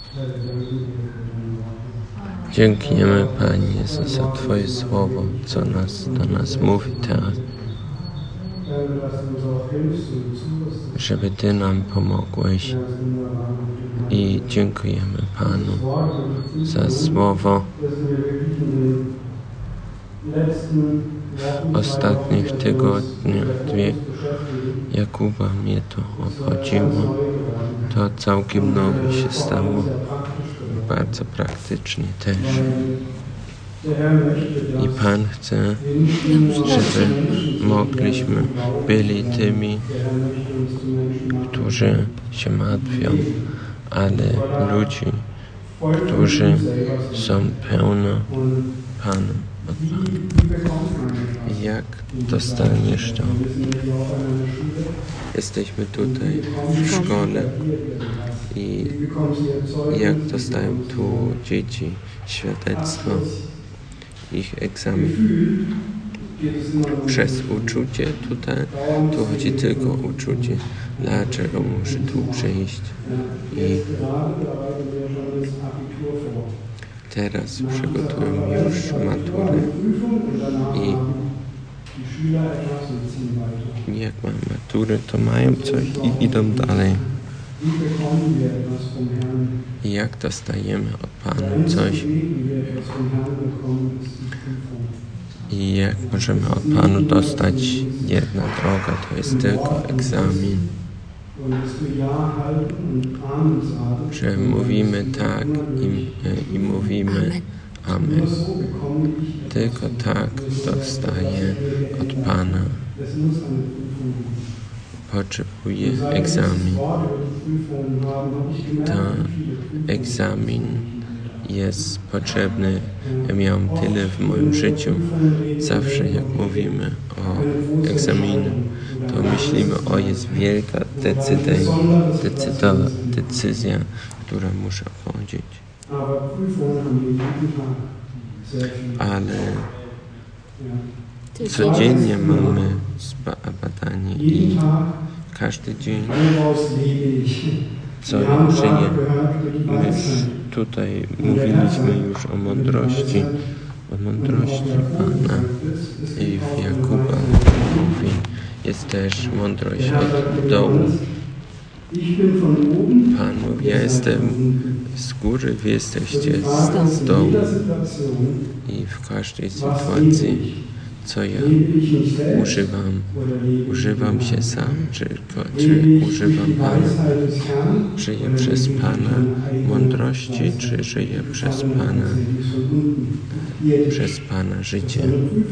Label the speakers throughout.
Speaker 1: Dziękujemy, Panie Jezu, za Twoje słowo, co do nas mówi teraz, żeby Ty nam pomogłeś. I dziękujemy Panu za słowo. W ostatnich tygodniach Jakuba mnie to obchodziło. To całkiem nowe się stało. Bardzo praktycznie też. I Pan chce, żeby mogliśmy byli tymi, którzy się martwią, ale ludzi, którzy są pełno Panem od Pana. Jak dostaniesz to? Jesteśmy tutaj w szkole i jak dostają tu dzieci świadectwo, ich egzamin. Przez uczucie tutaj, tu chodzi tylko o uczucie, dlaczego muszę tu przyjść. I teraz przygotuję już maturę i jak mam maturę, to mają coś i idą dalej. I jak dostajemy od Pana coś i jak możemy od Panu dostać jedna droga, to jest tylko egzamin. Że mówimy tak i mówimy Amen. Tylko tak dostaję od Pana. Potrzebuję egzamin. To egzamin jest potrzebny. Ja miałem tyle w moim życiu. Zawsze jak mówimy o egzaminie, to myślimy, o jest wielka decyzja, która muszę podjąć. Ale codziennie mamy badanie i każdy dzień, co żyje. My tutaj mówiliśmy już o mądrości Pana i w Jakuba mówi, jest też mądrość od dołu. Pan mówi, ja jestem z góry, wy jesteście z dołu. I w każdej sytuacji, co ja używam się sam, czy używam Pana, żyję przez Pana mądrości, czy żyję przez Pana życie.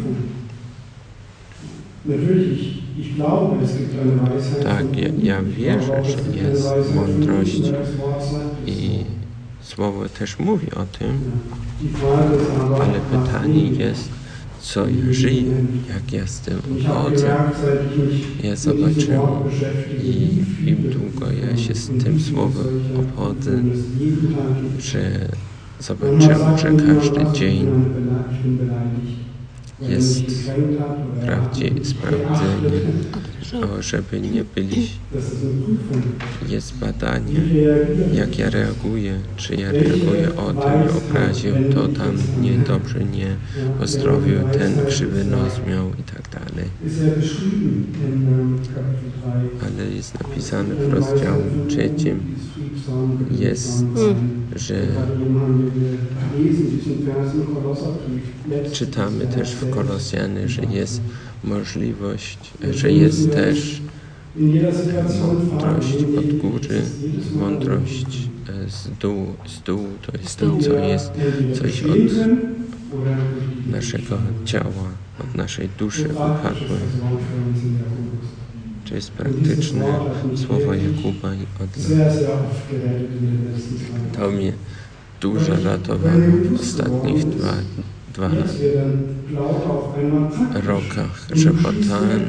Speaker 1: Tak, ja wierzę, że jest mądrość i Słowo też mówi o tym, ale pytanie jest, co ja żyję, jak ja z tym obchodzę. Ja zobaczyłem i im długo ja się z tym Słowem obchodzę, że zobaczyłem, że każdy dzień jest sprawdzenie, żeby nie byli. Jest badanie, jak ja reaguję, czy ja reaguję o ten obraził, to tam niedobrze nie pozdrowił, ten krzywy nos miał i tak dalej. Ale jest napisane w rozdziale 3, jest, że czytamy też w Kolosjanie, że jest możliwość, że jest też mądrość od góry, mądrość z dół, to jest to, co jest coś od naszego ciała, od naszej duszy upadłej. To jest praktyczne słowo Jakuba i od nas. To mnie dużo ratowało w ostatnich dwa rokach, że potem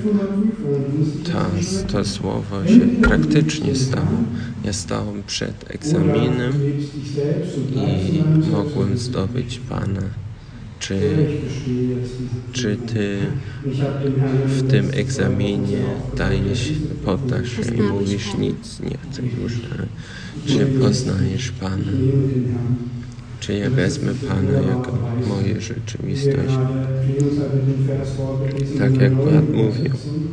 Speaker 1: to słowo się praktycznie stało. Ja stałem przed egzaminem i mogłem zdobyć Pana czy ty w tym egzaminie poddasz się i mówisz nic, nie chcę już, czy poznajesz Pana, czy ja wezmę Pana jako moją rzeczywistość, tak jak brat mówił.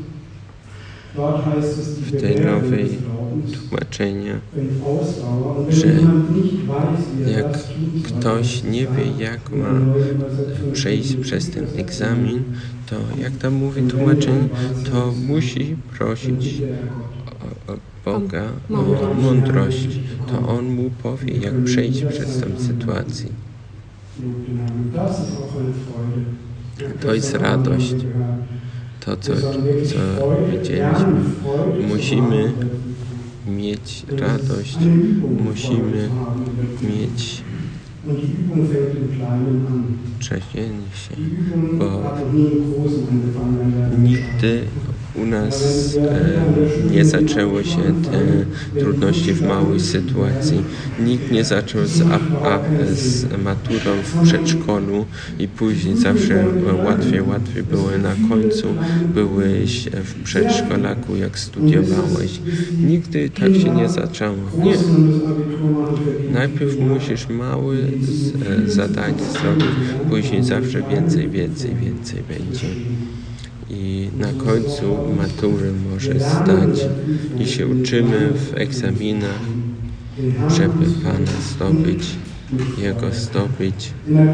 Speaker 1: W tej nowej tłumaczeniu, że jak ktoś nie wie, jak ma przejść przez ten egzamin, to jak tam mówi tłumaczenie, to musi prosić Boga o mądrość. To On mu powie, jak przejść przez tę sytuację. To jest radość. To, co widzieliśmy. Musimy mieć radość, musimy mieć trzęsienie się, bo nigdy u nas nie zaczęło się te trudności w małej sytuacji. Nikt nie zaczął z maturą w przedszkolu i później zawsze łatwiej było na końcu. Byłeś w przedszkolaku, jak studiowałeś. Nigdy tak się nie zaczęło. Nie. Najpierw musisz małe zadanie zrobić, później zawsze więcej będzie. I na końcu matury może zdać i się uczymy w egzaminach, żeby Pana zdobyć, Jego zdobyć.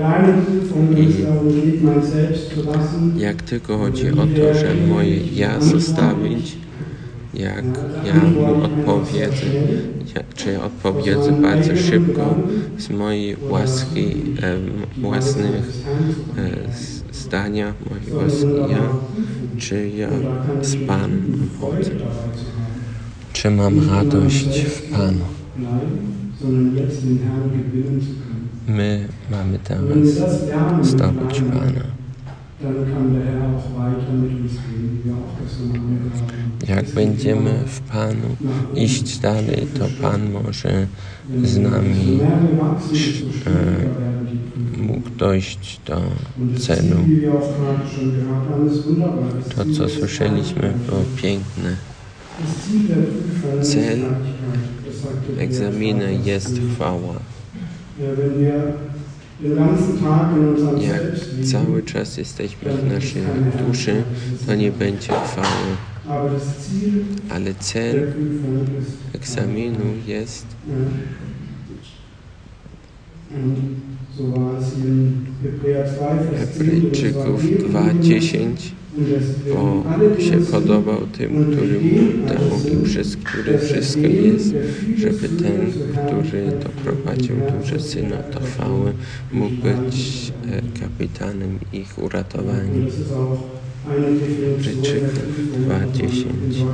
Speaker 1: I jak tylko chodzi o to, że moje ja zostawić, jak ja mu odpowiedzę, czy ja odpowiedzę bardzo szybko z mojej łaski, własnych zdania, mojej łaski ja, czy ja z Panem chodzę. Czy mam radość w Panu. My mamy teraz zdobyć Pana. Jak będziemy w Panu iść dalej, to Pan może z nami mógł dojść do celu. To, co słyszeliśmy, było piękne. Cel egzaminu jest chwała. Jak cały czas jesteśmy w naszej duszy, to nie będzie chwały. Ale cel egzaminu jest Hebrajczyków 2:10, bo się podobał tym, który mu dał i przez który wszystko jest, żeby ten, który doprowadził duże syna do chwały, mógł być kapitanem ich uratowania. Hebrajczyków 2:10.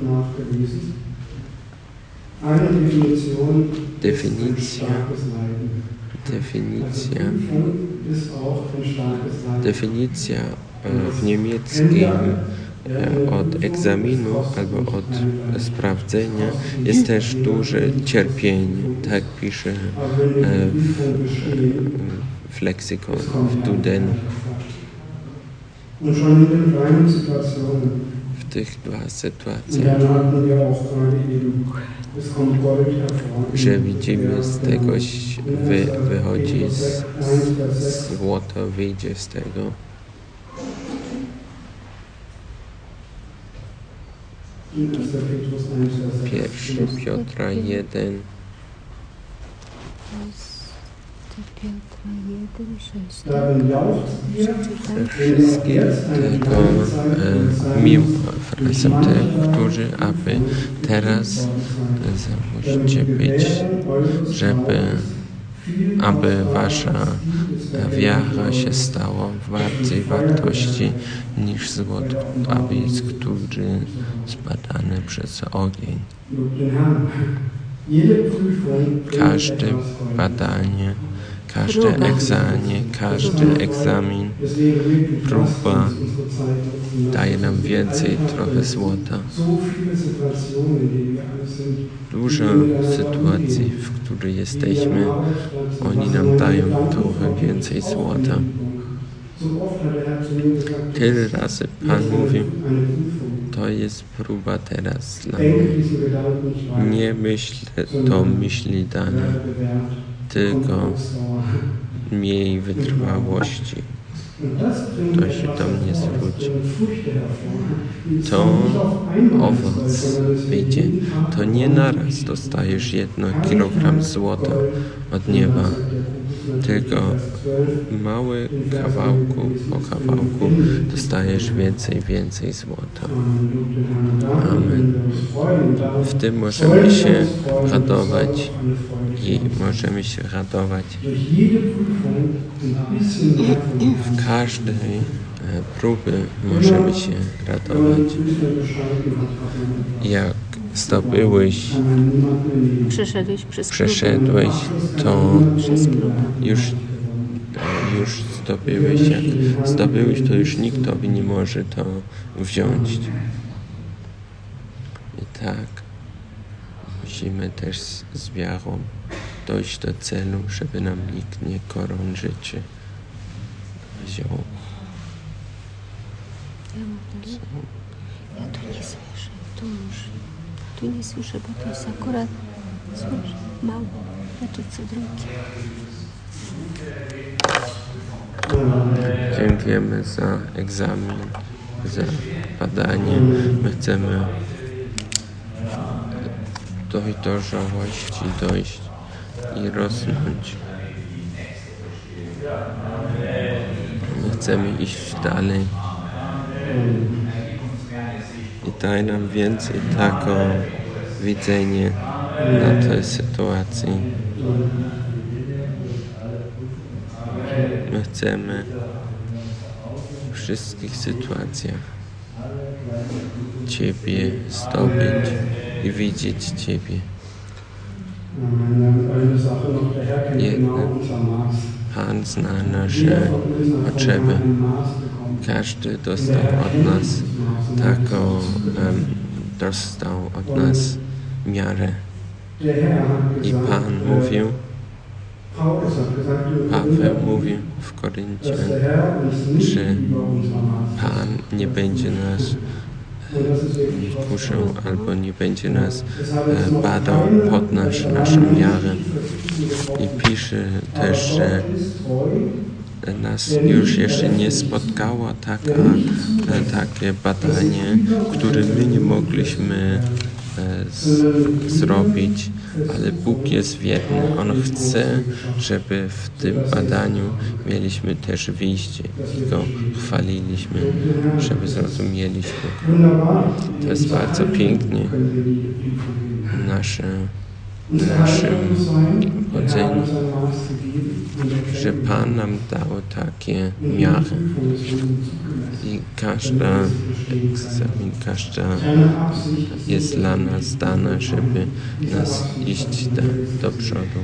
Speaker 1: Definicja w niemieckim od egzaminu albo od sprawdzenia jest też duże cierpienie. Tak pisze w leksykon, w Dudenu. W tych dwa sytuacjach, że widzimy z tego wychodzi złoto, wyjdzie z tego. Pierwszy Piotra 1. Wszystkim tego razem tych, którzy aby teraz musicie być, aby wasza wiara się stała więcej wartości niż złoto, aby jest który zbadany przez ogień. Każde badanie, każdy egzamin, próba daje nam więcej trochę złota. Dużo sytuacji, w której jesteśmy, oni nam dają trochę więcej złota. Tyle razy Pan mówił, to jest próba teraz dla mnie. Nie myśl to myśli dane, tylko miej wytrwałości. To się do mnie zwróci. To owoc wyjdzie. To nie naraz dostajesz 1 kilogram złota od nieba, tylko mały kawałku po kawałku dostajesz więcej złota. Amen. W tym możemy się radować i możemy się radować w każdej próby możemy się radować. Jak zdobyłeś, przeszedłeś, to już zdobyłeś. Jak zdobyłeś, to już nikt tobie nie może to wziąć. I tak musimy też z wiarą dojść do celu, żeby nam nikt nie koron życzy wziął.
Speaker 2: Ja tu nie słyszę, tu nie słyszę, bo to jest akurat słyszę mało, znaczy co drugie.
Speaker 1: Dziękujemy za egzamin, za badanie. My chcemy do dojrzałości dojść i rosnąć. My chcemy iść dalej. I daj nam więcej takiego widzenia na tej sytuacji. My chcemy w wszystkich sytuacjach Ciebie zdobyć i widzieć Ciebie. Pan zna nasze potrzeby. Każdy dostał od nas taką, dostał od nas miarę. I Pan mówił, Paweł mówił w Koryncie, że Pan nie będzie nas kuszał albo nie będzie nas badał pod naszą miarę. I pisze też, że nas już jeszcze nie spotkało takie badanie, które my nie mogliśmy zrobić, ale Bóg jest wierny. On chce, żeby w tym badaniu mieliśmy też wyjście i Go chwaliliśmy, żeby zrozumieliśmy. To jest bardzo pięknie naszym chodzeniu, że Pan nam dał takie miary i każda jest dla nas dana, żeby nas iść do przodu.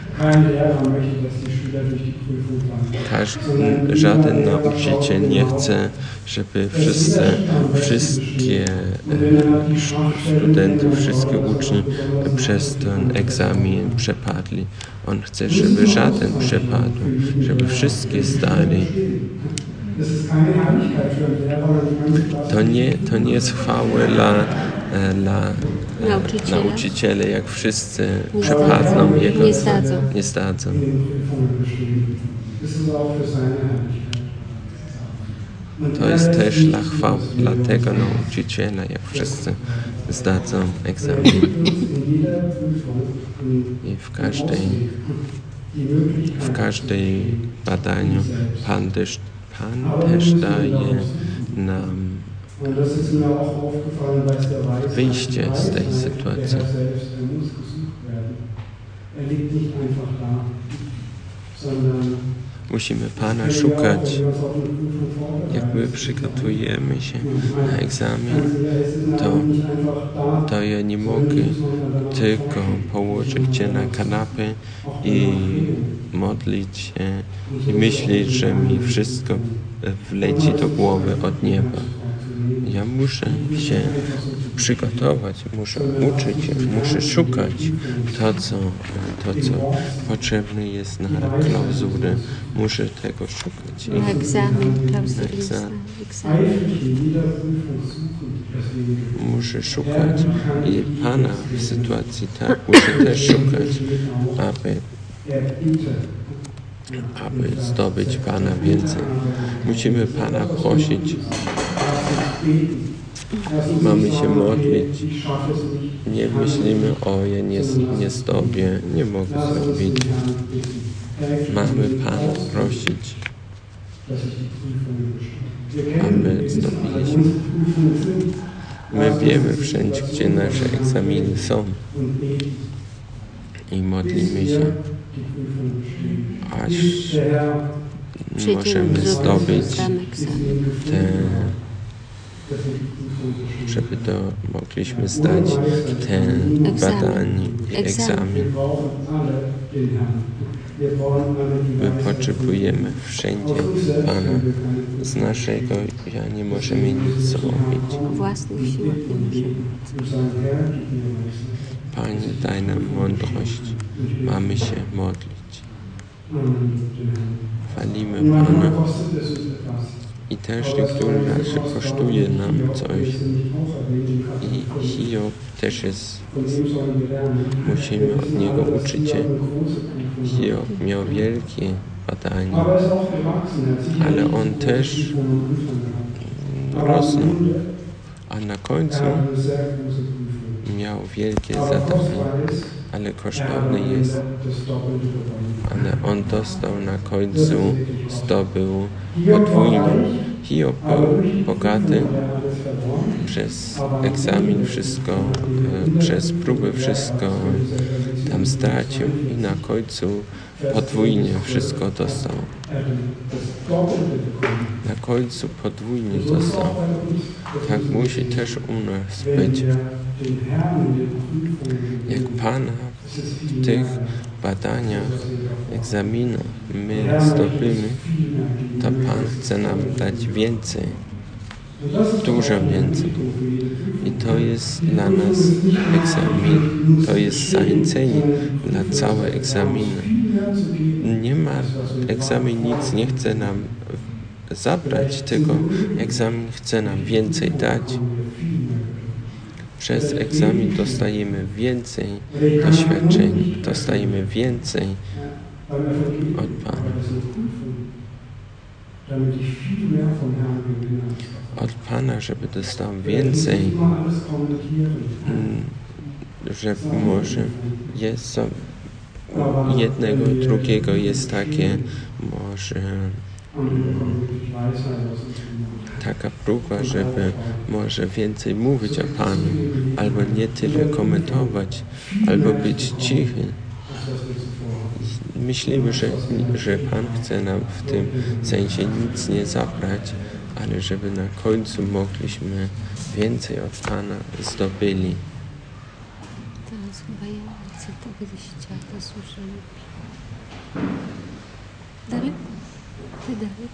Speaker 1: Żaden nauczyciel nie chce, żeby wszystkie studentów, wszystkie uczni przez ten egzamin przepadli. On chce, żeby żaden przepadł, żeby wszystkie zdali. To nie jest chwała dla nauczyciele, jak wszyscy przepadną jego. Nie zdadzą. To jest też dla tego nauczyciela, jak wszyscy zdadzą egzamin. I w każdej badaniu Pan też daje nam wyjście z tej sytuacji. Musimy Pana szukać. Jak my przygotujemy się na egzamin, to ja nie mogę tylko położyć się na kanapę i modlić się i myśleć, że mi wszystko wleci do głowy od nieba. Ja muszę się przygotować, muszę uczyć się, muszę szukać to, co potrzebne jest na klauzury. Muszę tego szukać.
Speaker 2: Na egzamin,
Speaker 1: Muszę szukać i Pana w sytuacji tak, muszę też szukać, aby zdobyć Pana więcej. Musimy Pana prosić. Mamy się modlić. Nie myślimy, ja nie zdobię, nie mogę zrobić. Mamy Pana prosić, aby zdobyliśmy. My wiemy wszędzie, gdzie nasze egzaminy są i modlimy się, aż możemy zdobyć żeby mogliśmy zdać ten badanie i egzamin. My potrzebujemy wszędzie Pana. Z naszego nie możemy nic zrobić.
Speaker 2: Własnych siłach nie możemy.
Speaker 1: Panie, daj nam mądrość. Mamy się modlić. Chwalimy Pana. I też niektóre razy kosztuje nam coś. I Hiob też jest, musimy od niego uczyć się. Hiob miał wielkie badanie, ale on też rosnął, a na końcu miał wielkie zadanie, ale kosztowne jest. Ale on dostał na końcu, zdobył podwójnie. Hiob był bogaty, przez egzamin wszystko, przez próbę wszystko tam stracił i na końcu podwójnie wszystko dostał. Na końcu podwójnie dostał. Tak musi też u nas być. Jak Pana w tych badaniach, egzaminach my zdobymy, to Pan chce nam dać więcej, dużo więcej. I to jest dla nas egzamin, to jest zachęcenie dla całej egzaminy. Nie ma, egzamin nic nie chce nam zabrać, tylko egzamin chce nam więcej dać. Przez egzamin dostajemy więcej doświadczeń, dostajemy więcej od Pana. Od Pana, żeby dostał więcej, że może jest jednego, drugiego jest takie, może taka próba, żeby może więcej mówić o Panu, albo nie tyle komentować, albo być cichy. Myślimy, że Pan chce nam w tym sensie nic nie zabrać, ale żeby na końcu mogliśmy więcej od Pana zdobyli.
Speaker 2: Teraz chyba ja chcę tego chciała, to słyszę lepiej. Dalej? Ty dalej?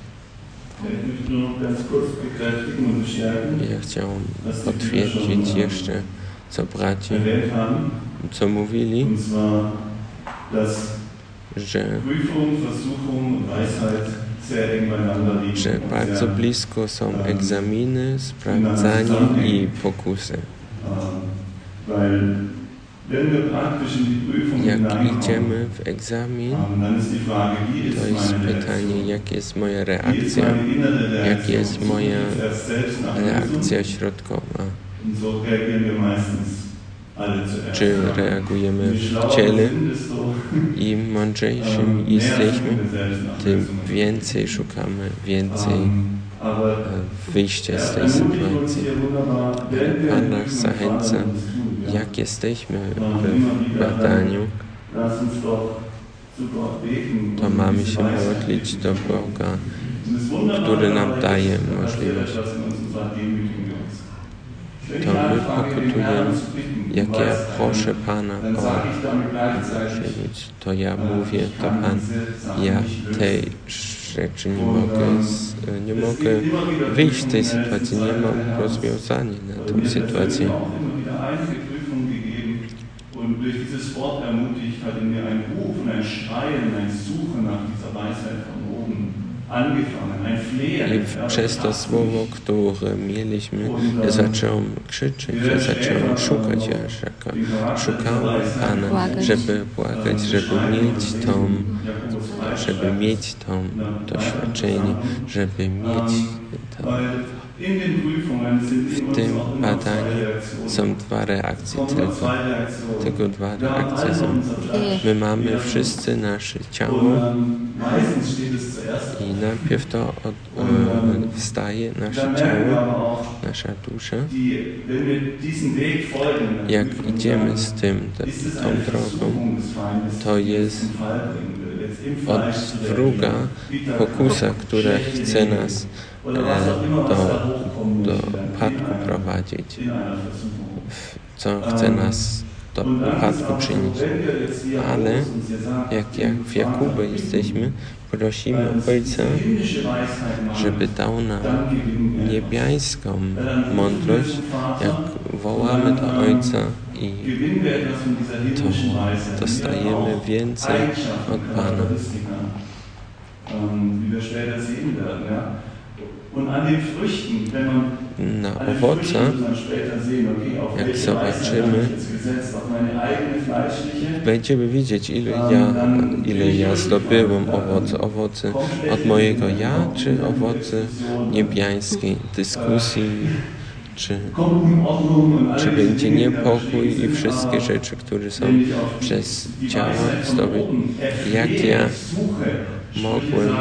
Speaker 1: Ja chciałem potwierdzić jeszcze, co bracia, co mówili, że bardzo blisko są egzaminy, sprawdzanie i pokusy. Jak idziemy w egzamin, to jest pytanie, jaka jest moja reakcja, jaka jest moja reakcja środkowa. Czy reagujemy w ciele? Im mądrzejszym jesteśmy, tym więcej szukamy, więcej wyjścia z tej sytuacji. Pan nas zachęca, jak jesteśmy w badaniu, to mamy się modlić do Boga, który nam daje możliwość. To my pokutujemy, jak ja proszę Pana o to ja mówię do Pana, ja tej rzeczy, nie mogę wyjść z tej sytuacji, nie mam rozwiązania na tę sytuację.
Speaker 3: Und durch dieses Wort ermutigt hat in mir ein Rufen, ein Schreien, ein Suchen nach dieser Weisheit von oben angefangen, ein Flehen.
Speaker 1: I przez to słowo, które mieliśmy, ja zacząłem krzyczeć, ja zacząłem szukać Jaszaka. Szukałem Pana, żeby błagać, żeby mieć to doświadczenie, żeby mieć to. W tym badaniu są dwa reakcje tylko dwa reakcje są. My mamy wszyscy nasze ciało i najpierw to wstaje nasze ciało, nasza dusza. Jak idziemy z tą drogą, to jest od wroga pokusa, która chce nas do upadku prowadzić, co chce nas do upadku przynieść. Ale jak w Jakubie jesteśmy, prosimy Ojca, żeby dał nam niebiańską mądrość, jak wołamy do Ojca i to dostajemy więcej od Pana. Na owocach, jak zobaczymy, będziemy widzieć, ile ja zdobyłem owoce od mojego ja, czy owoce niebiańskiej dyskusji, czy będzie niepokój i wszystkie rzeczy, które są przez ciało zdobyć. Jak ja mogłem,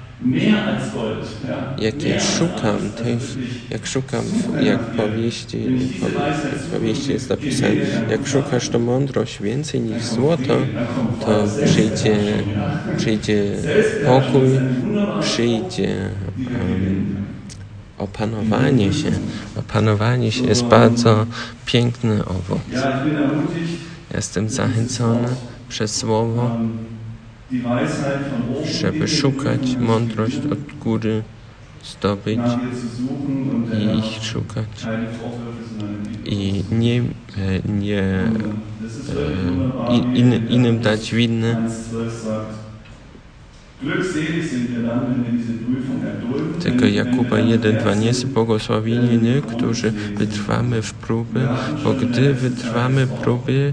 Speaker 1: jak ja szukam jak w powieści jest napisane, jak szukasz to mądrość więcej niż złoto, to przyjdzie pokój, przyjdzie opanowanie się. Opanowanie się jest bardzo piękny owoc. Jestem zachęcony przez słowo, żeby szukać mądrość od góry, zdobyć i ich szukać. I innym dać winne. Tylko Jakuba 1:2 nie jest błogosławieni, którzy wytrwamy w próby, bo gdy wytrwamy próby,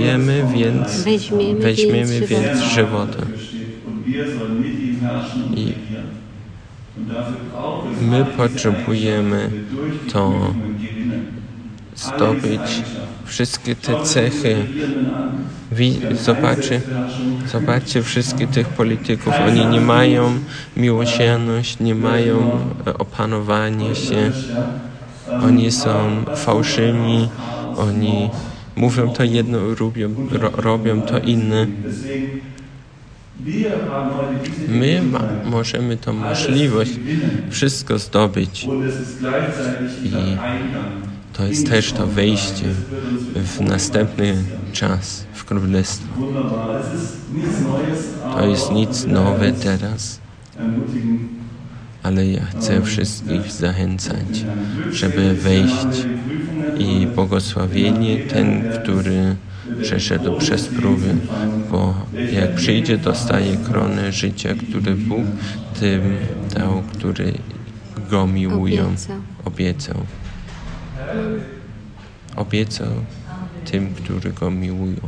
Speaker 1: weźmiemy więc żywota. I my potrzebujemy to zdobyć, wszystkie te cechy. Zobaczcie wszystkich tych polityków. Oni nie mają miłosierności, nie mają opanowania się. Oni są fałszywi. Oni mówią to jedno, robią to inne. My możemy tą możliwość wszystko zdobyć. I to jest też to wejście w następny czas w Królestwo. To jest nic nowe teraz, ale ja chcę wszystkich zachęcać, żeby wejść i błogosławienie ten, który przeszedł przez próby, bo jak przyjdzie, dostaje koronę życia, który Bóg tym dał, który go miłują, obiecał tym, którzy go miłują.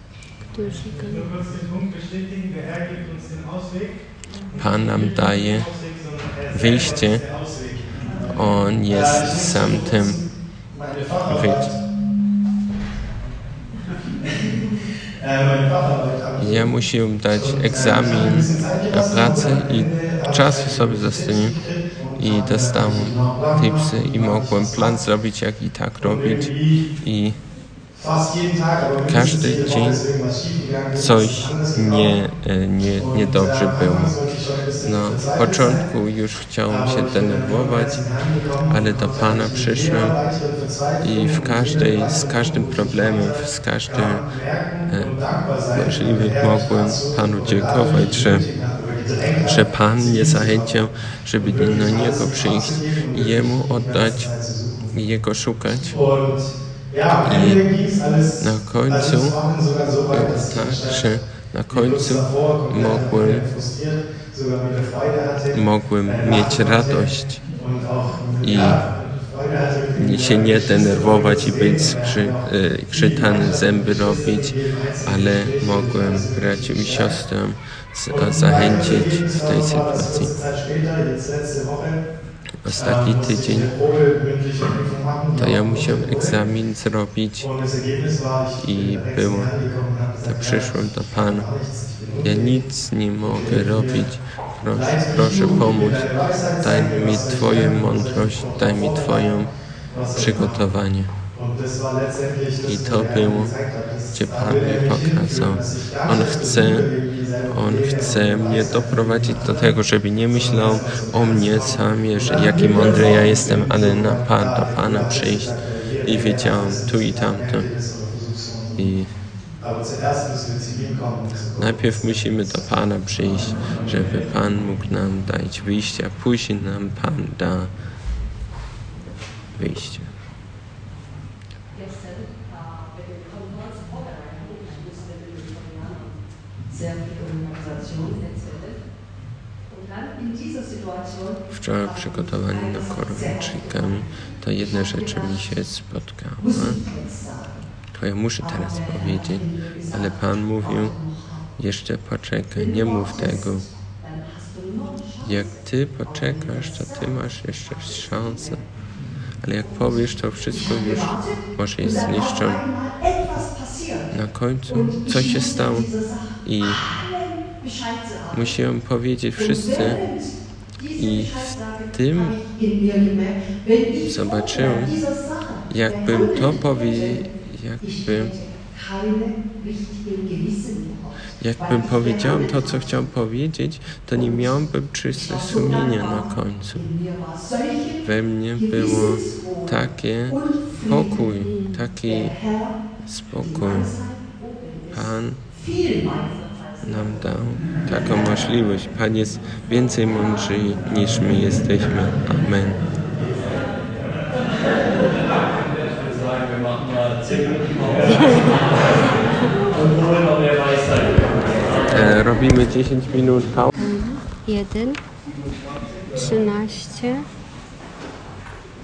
Speaker 1: Pan nam daje wyjście. On jest sam tym wyjściem. Ja musiałem dać egzamin na pracę i czasu sobie zostawiłem i dostałem tipsy i mogłem plan zrobić, jak i tak robić i każdy dzień coś niedobrze było. Na początku już chciałem się denerwować, ale do Pana przyszłem i z każdym problemem, z każdym możliwym mogłem Panu dziękować, że że Pan mnie zachęcił, żeby do Niego przyjść i Jemu oddać i Jego szukać. I na końcu było tak, że na końcu mogłem mieć radość i się nie denerwować i być skrzytany, zęby robić, ale mogłem braciom i siostrom zachęcić w tej sytuacji. Ostatni tydzień to ja musiałem egzamin zrobić i przyszłem do Pana. Ja nic nie mogę robić. Proszę pomóż. Daj mi Twoją mądrość, daj mi Twoją przygotowanie. I to było, gdzie Pan mi pokazał. On chce mnie doprowadzić do tego, żeby nie myślał o mnie samie, że jaki mądry ja jestem, ale do Pana przyjść. I wiedziałem tu i tamto. I najpierw musimy do Pana przyjść, żeby Pan mógł nam dać wyjście, a później nam Pan da wyjście. Wczoraj przygotowani do koronczykami, to jedna rzecz mi się spotkała. To ja muszę teraz powiedzieć, ale Pan mówił, jeszcze poczekaj, nie mów tego. Jak Ty poczekasz, to Ty masz jeszcze szansę. Ale jak powiesz, to wszystko już może jest zniszczone. Na końcu coś się stało i musiałem powiedzieć wszyscy i w tym zobaczyłem, jakbym to jakbym powiedział to, co chciałem powiedzieć, to nie miałbym czyste sumienie na końcu. We mnie było taki spokój. Pan nam dał taką możliwość. Pan jest więcej mądry niż my jesteśmy. Amen. Robimy 10 minut pauzy.
Speaker 2: 1, 13.